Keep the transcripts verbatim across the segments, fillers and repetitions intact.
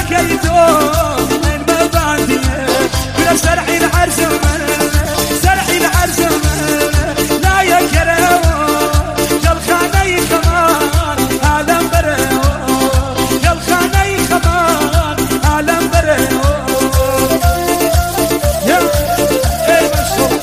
كيدون من مبادئ بلا سرحي العرس سرحي العرس لا يا كريم قال خاني خمان عالم بريو قال خاني خمان عالم بريو يا ايه مشهور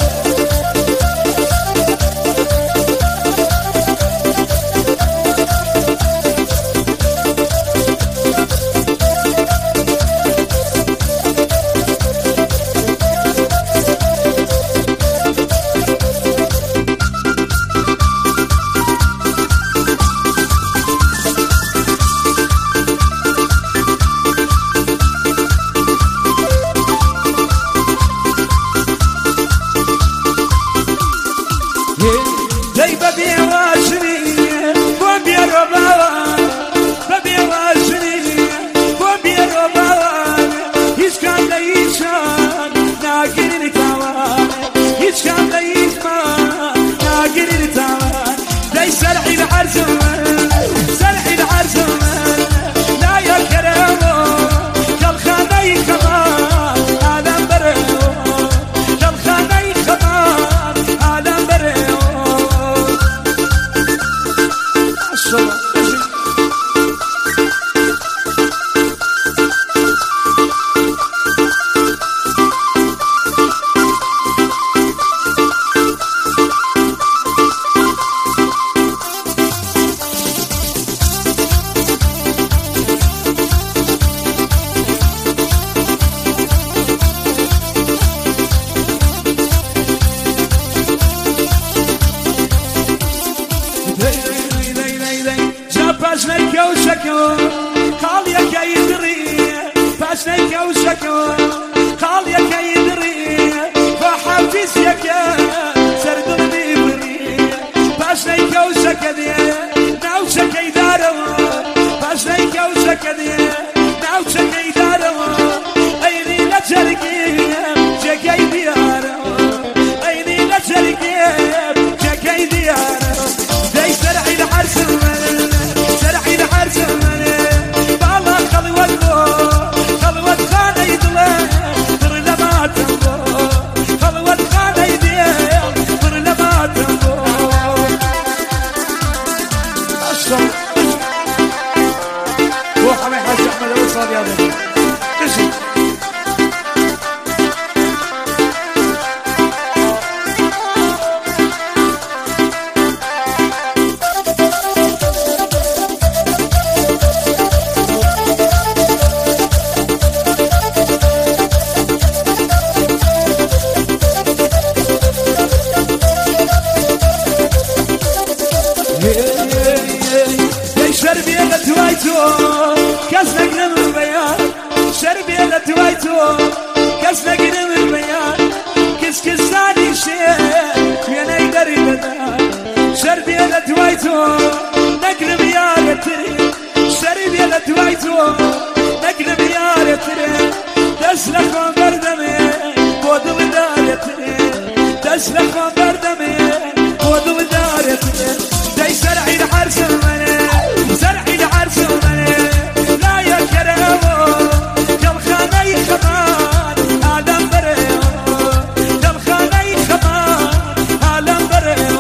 زي ببي واشري بوبي رباوان ببي واشري بوبي رباوان هيش كان ليشان ناقر التوان هيش كان ليشان ناقر التوان زي سرحي العرس سرحي العرس لا يا كريمو قال خاني كمان عالم بريو قال خاني كمان عالم بريو باشنيك وشكو قال يا كيدري باشنيك وشكو قال يا كيدري فحافظ يا كا سرد البيبري باشنيك وشكدي ناوش كيدارو باشنيك وشكدي ناوش كيدارو ايني لجركي جاكي ديارو ايني لجركي جاكي ديارو زي سرحي العرس سرحي العرس بالله خلوة خلوة خانة يدلي تر لما تنبو خلوة خانة يدلي تر لما تنبو أشتر روح عمي حاج أحمد الوصال يا ذلك اشي شربي لتوايتو كسنك نم البيان شربي لتوايتو كسنك نم البيان كس كساني شيء يا نيدري بدان شربي لتوايتو نقلب يا رتري شربي لتوايتو نقلب يا رتري تسلخ بردمي بودل دارتري تسلخ بردمي بودل دارتري زي سرعي العرس سرحي العرس لا يا كريمو قال خاني خمان عالم بريو قال خاني خمان عالم بريو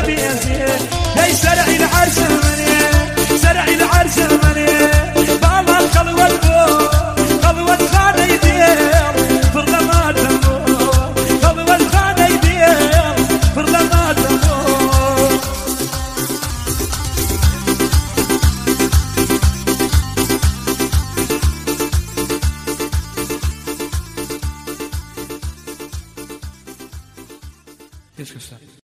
بيزي هي سرعي العرس مني سرعي العرس مني بابا الخلوة البو خلوة خانة يدير فرلما تمو خلوة خانة يدير فرلما تمو Qu'est-ce que ça